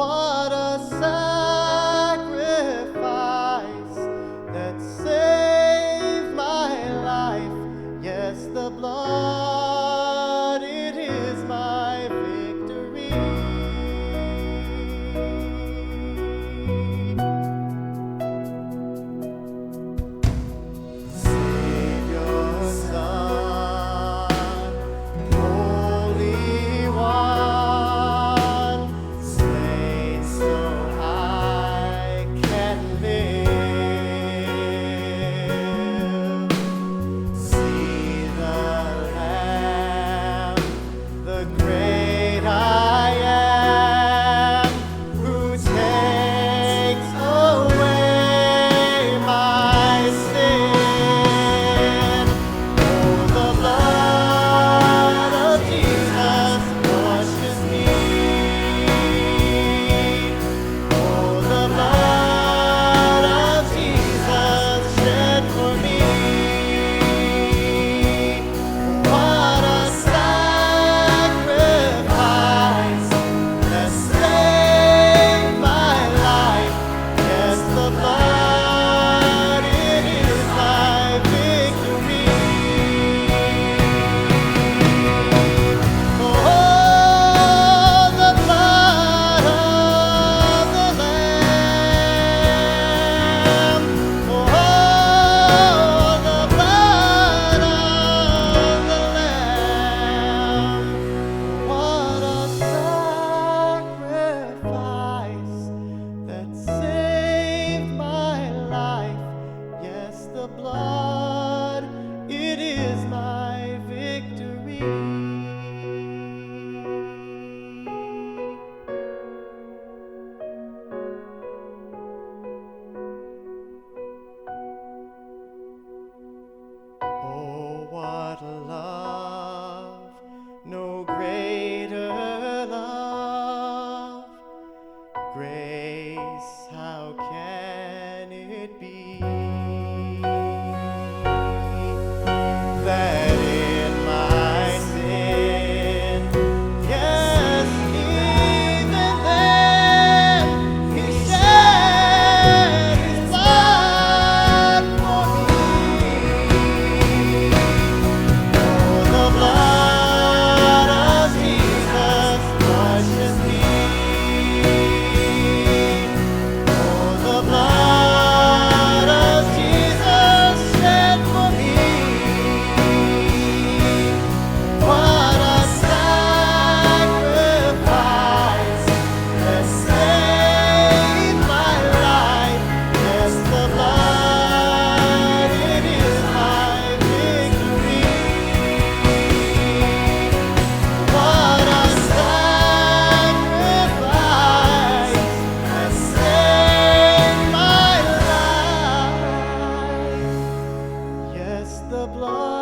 What a sacrifice that saved my life. Yes, the blood, it is my victory. Savior, Son, Holy One, slain so I can live. See the Lamb, the great I am, who takes away my sin. Oh, the blood of Jesus washes me. Oh, the blood of Jesus shed for me. What a sacrifice that saved my life. Yes, the blood, it is my victory. Oh, the blood of the Lamb. Oh, the blood of the Lamb. What a sacrifice that saved my life. Yes, the blood, it is my victory. Oh, what love, no greater love. Grace, how can it be that in my sin, yes, even then, He shed His blood for me. Oh, the blood of Jesus washes me. Oh, the blood of Jesus shed for me. What a sacrifice that saved my life. Yes, the blood, it is my victory. What a sacrifice that saved my life. Yes, the blood.